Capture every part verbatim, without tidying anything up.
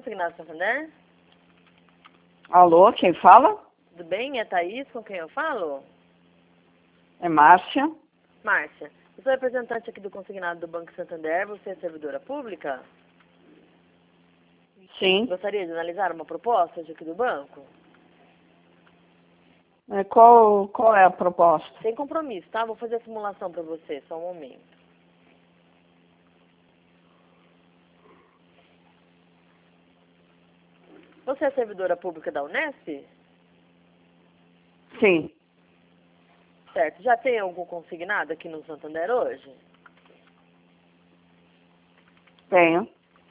Consignado Santander? Alô, quem fala? Tudo bem? É Thaís com quem eu falo? É Márcia. Márcia, eu sou representante aqui do Consignado do Banco Santander. Você é servidora pública? Sim. Gostaria de analisar uma proposta hoje aqui do banco? É, qual, qual é a proposta? Sem compromisso, tá? Vou fazer a simulação para você, só um momento. Você é servidora pública da Unesp? Sim. Certo. Já tem algum consignado aqui no Santander hoje? Tenho.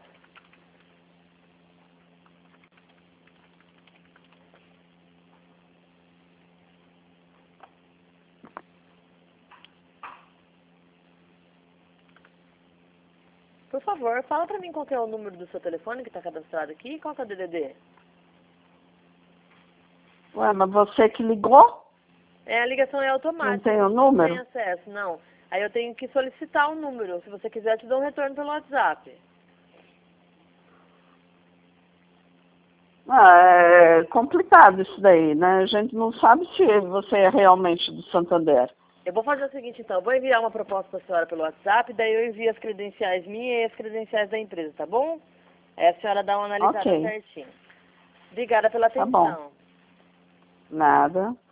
Por favor, fala pra mim qual que é o número do seu telefone que está cadastrado aqui e qual que é o D D D. Ué, mas você que ligou? É, a ligação é automática. Não tem o Não tem número? acesso, não. Aí eu tenho que solicitar o número. Se você quiser, eu te dou um retorno pelo WhatsApp. Ah, é complicado isso daí, né? A gente não sabe se você é realmente do Santander. Eu vou fazer o seguinte, então. Eu vou enviar uma proposta para a senhora pelo WhatsApp, daí eu envio as credenciais minhas e as credenciais da empresa, tá bom? Aí a senhora dá uma analisada Ok. certinho. Obrigada pela Tá bom. atenção. Nada.